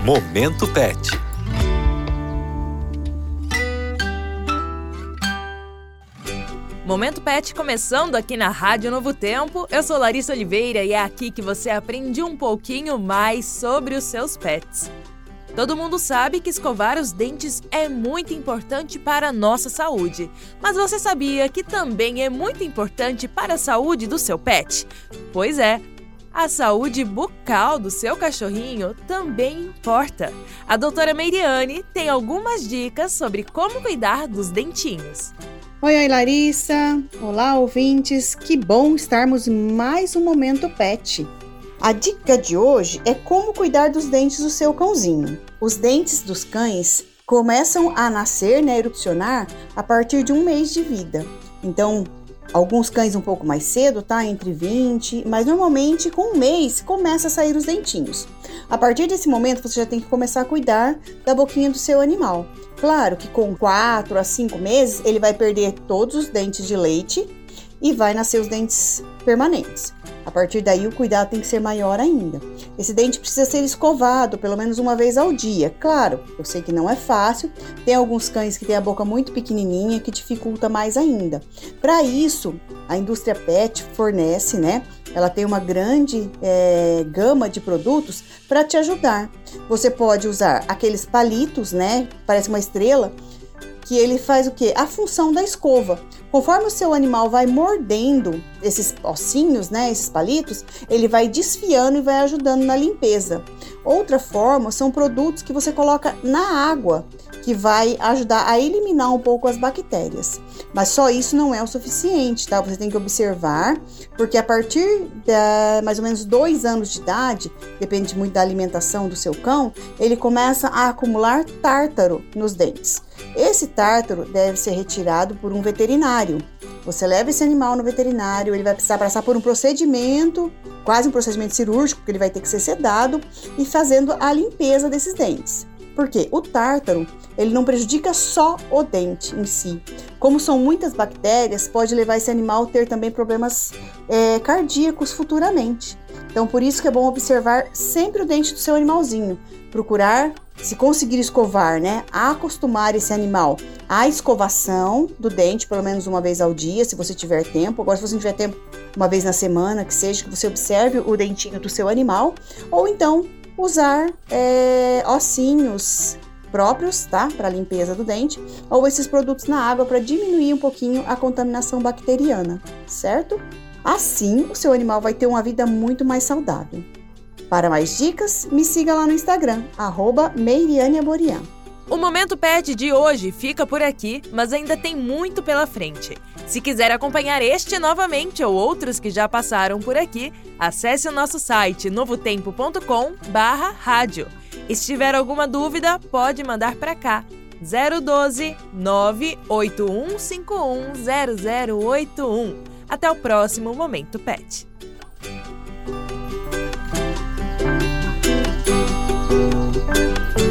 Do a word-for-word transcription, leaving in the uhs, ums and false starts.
Momento Pet. Momento Pet começando aqui na Rádio Novo Tempo. Eu sou Larissa Oliveira e é aqui que você aprende um pouquinho mais sobre os seus pets. Todo mundo sabe que escovar os dentes é muito importante para a nossa saúde. Mas você sabia que também é muito importante para a saúde do seu pet? Pois é, a saúde bucal do seu cachorrinho também importa. A doutora Meiriane tem algumas dicas sobre como cuidar dos dentinhos. Oi, oi Larissa! Olá, ouvintes! Que bom estarmos em mais um Momento Pet. A dica de hoje é como cuidar dos dentes do seu cãozinho. Os dentes dos cães começam a nascer, né, erupcionar, a partir de um mês de vida. Então, alguns cães um pouco mais cedo, tá? Entre vinte, mas normalmente com um mês começa a sair os dentinhos. A partir desse momento, você já tem que começar a cuidar da boquinha do seu animal. Claro que com quatro a cinco meses, ele vai perder todos os dentes de leite e vai nascer os dentes permanentes. A partir daí, o cuidado tem que ser maior ainda. Esse dente precisa ser escovado pelo menos uma vez ao dia. Claro, eu sei que não é fácil. Tem alguns cães que têm a boca muito pequenininha, que dificulta mais ainda. Para isso, a indústria pet fornece, né? Ela tem uma grande é, gama de produtos para te ajudar. Você pode usar aqueles palitos, né? Parece uma estrela, que ele faz o quê? A função da escova. Conforme o seu animal vai mordendo esses ossinhos, né, esses palitos, ele vai desfiando e vai ajudando na limpeza. Outra forma são produtos que você coloca na água, que vai ajudar a eliminar um pouco as bactérias. Mas só isso não é o suficiente, tá? Você tem que observar, porque a partir de mais ou menos dois anos de idade, depende muito da alimentação do seu cão, ele começa a acumular tártaro nos dentes. Esse tártaro deve ser retirado por um veterinário. Você leva esse animal no veterinário, ele vai precisar passar por um procedimento, quase um procedimento cirúrgico, porque ele vai ter que ser sedado e fazendo a limpeza desses dentes. Porque o tártaro, ele não prejudica só o dente em si. Como são muitas bactérias, pode levar esse animal a ter também problemas é, cardíacos futuramente. Então, por isso que é bom observar sempre o dente do seu animalzinho. Procurar, se conseguir escovar, né, acostumar esse animal à escovação do dente, pelo menos uma vez ao dia, se você tiver tempo. Agora, se você não tiver tempo, uma vez na semana, que seja, que você observe o dentinho do seu animal. Ou então, usar é, ossinhos próprios, tá? Para limpeza do dente, ou esses produtos na água para diminuir um pouquinho a contaminação bacteriana, certo? Assim, o seu animal vai ter uma vida muito mais saudável. Para mais dicas, me siga lá no Instagram, arroba Meiriane Aborian. O Momento Pet de hoje fica por aqui, mas ainda tem muito pela frente. Se quiser acompanhar este novamente ou outros que já passaram por aqui, acesse o nosso site novotempo ponto com barra rádio. E se tiver alguma dúvida, pode mandar para cá, zero um dois, nove oito um cinco um zero zero oito um. Até o próximo Momento Pet. Música